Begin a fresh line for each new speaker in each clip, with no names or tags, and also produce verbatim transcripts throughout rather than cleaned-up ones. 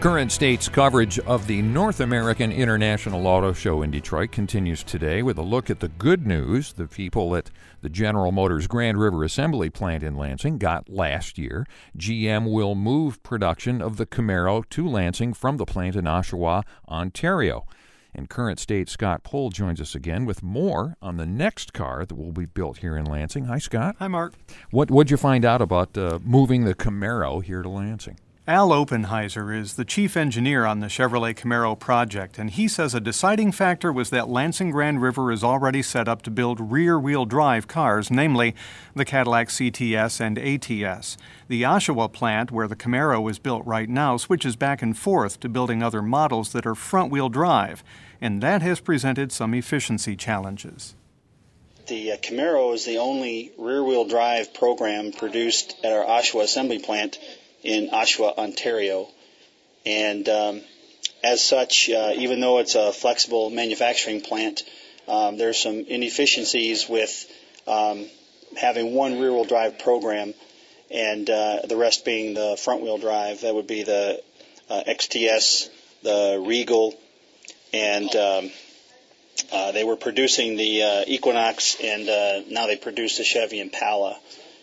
Current State's coverage of the North American International Auto Show in Detroit continues today with a look at the good news the people at the General Motors Grand River Assembly Plant in Lansing got last year. G M will move production of the Camaro to Lansing from the plant in Oshawa, Ontario. And Current State Scott Pohl joins us again with more on the next car that will be built here in Lansing. Hi, Scott.
Hi, Mark.
What what'd you find out about uh, moving the Camaro here to Lansing?
Al Oppenheiser is the chief engineer on the Chevrolet Camaro project, and he says a deciding factor was that Lansing Grand River is already set up to build rear-wheel drive cars, namely the Cadillac C T S and A T S. The Oshawa plant, where the Camaro is built right now, switches back and forth to building other models that are front-wheel drive, and that has presented some efficiency challenges.
The uh, Camaro is the only rear-wheel drive program produced at our Oshawa assembly plant in Oshawa, Ontario. And um, as such, uh, even though it's a flexible manufacturing plant, um, there's some inefficiencies with um, having one rear-wheel drive program and uh, the rest being the front-wheel drive. That would be the uh, X T S, the Regal, and um, uh, they were producing the uh, Equinox, and uh, now they produce the Chevy Impala.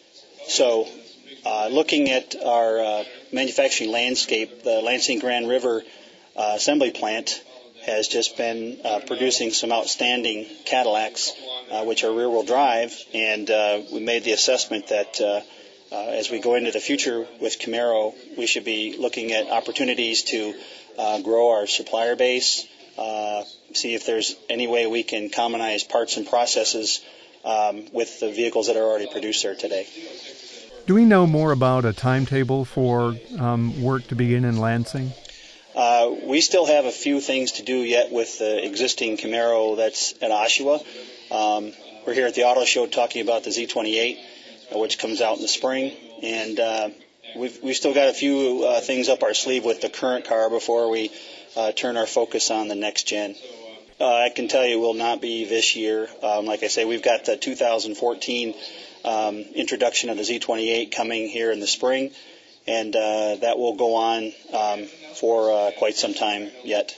So Uh, looking at our uh, manufacturing landscape, the Lansing Grand River uh, assembly plant has just been uh, producing some outstanding Cadillacs, uh, which are rear-wheel drive, and uh, we made the assessment that uh, uh, as we go into the future with Camaro, we should be looking at opportunities to uh, grow our supplier base, uh, see if there's any way we can commonize parts and processes um, with the vehicles that are already produced there today.
Do we know more about a timetable for um, work to begin in Lansing?
Uh, we still have a few things to do yet with the existing Camaro that's at Oshawa. Um, we're here at the auto show talking about the Z twenty-eight, uh, which comes out in the spring, and uh, we've, we've still got a few uh, things up our sleeve with the current car before we uh, turn our focus on the next gen. Uh, I can tell you it will not be this year. Um, like I say, we've got the two thousand fourteen Um, introduction of the Z twenty-eight coming here in the spring, and uh, that will go on um, for uh, quite some time yet.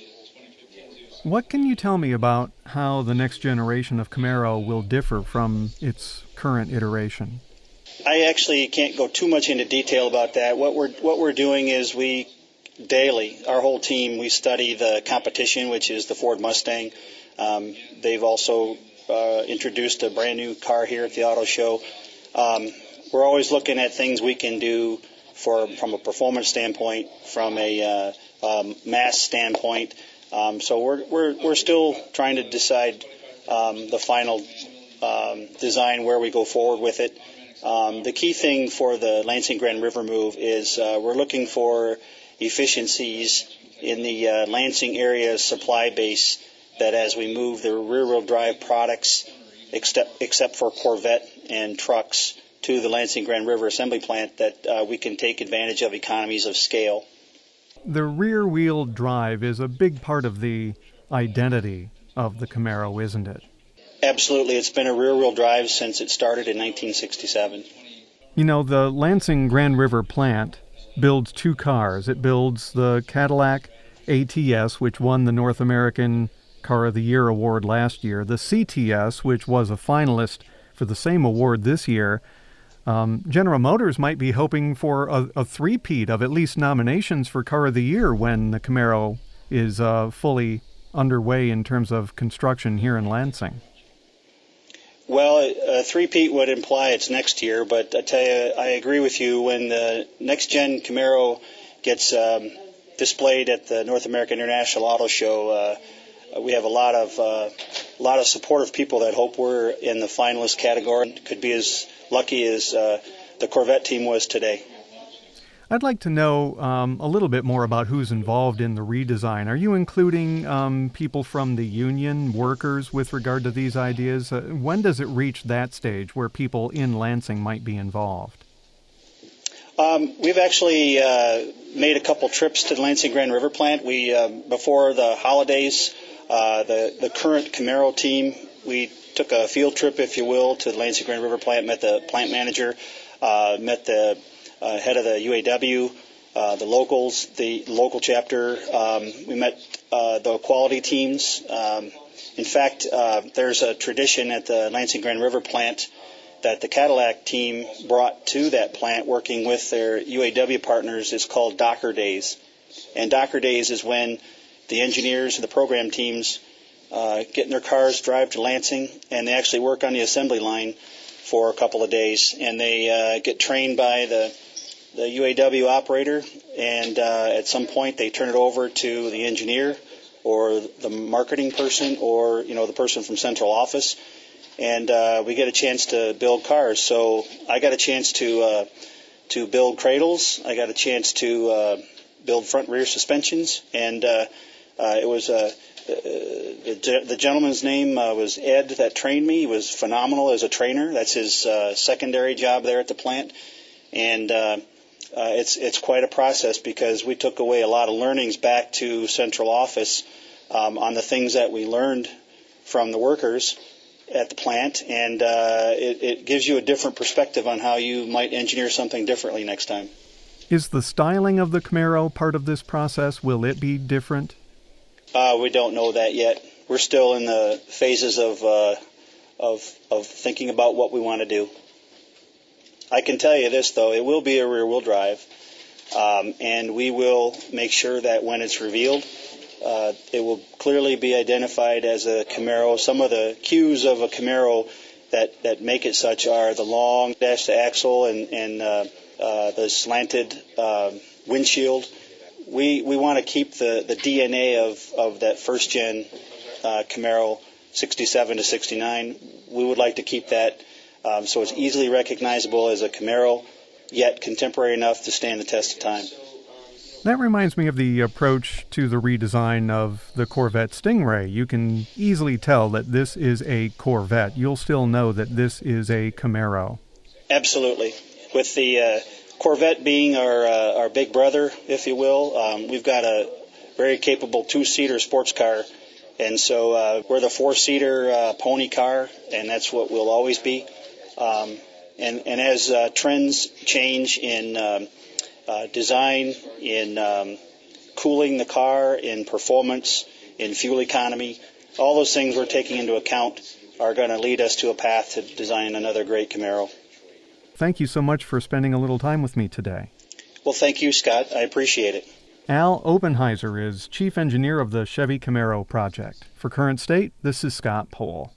What can you tell me about how the next generation of Camaro will differ from its current iteration?
I actually can't go too much into detail about that. What we're what we're doing is we daily, our whole team, we study the competition, which is the Ford Mustang. Um, they've also Uh, introduced a brand new car here at the auto show. Um, we're always looking at things we can do for from a performance standpoint, from a uh, um, mass standpoint. Um, so we're we're we're still trying to decide um, the final um, design, where we go forward with it. Um, the key thing for the Lansing Grand River move is uh, we're looking for efficiencies in the uh, Lansing area supply base, that as we move the rear-wheel drive products, except, except for Corvette and trucks, to the Lansing Grand River assembly plant, that uh, we can take advantage of economies of scale.
The rear-wheel drive is a big part of the identity of the Camaro, isn't it?
Absolutely. It's been a rear-wheel drive since it started in nineteen sixty-seven.
You know, the Lansing Grand River plant builds two cars. It builds the Cadillac A T S, which won the North American Car of the Year award last year, the C T S, which was a finalist for the same award this year. Um, General Motors might be hoping for a, a three-peat of at least nominations for Car of the Year when the Camaro is uh, fully underway in terms of construction here in Lansing.
Well, a three-peat would imply it's next year, but I tell you, I agree with you. When the next-gen Camaro gets um, displayed at the North American International Auto Show, uh, we have a lot of uh, lot of supportive people that hope we're in the finalist category. Could be as lucky as uh, the Corvette team was today.
I'd like to know um, a little bit more about who's involved in the redesign. Are you including um, people from the union, workers, with regard to these ideas? Uh, when does it reach that stage where people in Lansing might be involved?
Um, we've actually uh, made a couple trips to the Lansing Grand River plant. We uh, before the holidays. Uh, the, the current Camaro team, we took a field trip, if you will, to the Lansing Grand River plant, met the plant manager, uh, met the uh, head of the U A W, uh, the locals, the local chapter. Um, we met uh, the quality teams. Um, in fact, uh, there's a tradition at the Lansing Grand River plant that the Cadillac team brought to that plant working with their U A W partners. Is called Docker Days. And Docker Days is when the engineers and the program teams uh, get in their cars, drive to Lansing, and they actually work on the assembly line for a couple of days. And they uh, get trained by the, the U A W operator, and uh, at some point they turn it over to the engineer or the marketing person or, you know, the person from central office. And uh, we get a chance to build cars. So I got a chance to uh, to build cradles. I got a chance to uh, build front rear suspensions, and uh, uh, it was uh, the, the gentleman's name uh, was Ed that trained me. He was phenomenal as a trainer. That's his uh, secondary job there at the plant, and uh, uh, it's it's quite a process because we took away a lot of learnings back to central office um, on the things that we learned from the workers at the plant, and uh, it, it gives you a different perspective on how you might engineer something differently next time.
Is the styling of the Camaro part of this process? Will it be different?
Uh, we don't know that yet. We're still in the phases of uh, of of thinking about what we want to do. I can tell you this, though. It will be a rear-wheel drive, um, and we will make sure that when it's revealed, uh, it will clearly be identified as a Camaro. Some of the cues of a Camaro that, that make it such are the long dash to axle and, and uh, uh, the slanted uh, windshield. We we want to keep the, the D N A of, of that first-gen uh, Camaro sixty-seven to sixty-nine. We would like to keep that um, so it's easily recognizable as a Camaro, yet contemporary enough to stand the test of time.
That reminds me of the approach to the redesign of the Corvette Stingray. You can easily tell that this is a Corvette. You'll still know that this is a Camaro.
Absolutely. With the uh, Corvette being our uh, our big brother, if you will, um, we've got a very capable two-seater sports car, and so uh, we're the four-seater uh, pony car, and that's what we'll always be. Um, and, and as uh, trends change in um, uh, design, in um, cooling the car, in performance, in fuel economy, all those things we're taking into account are going to lead us to a path to design another great Camaro.
Thank you so much for spending a little time with me today.
Well, thank you, Scott. I appreciate it.
Al Obenheiser is Chief Engineer of the Chevy Camaro project. For Current State, this is Scott Pohl.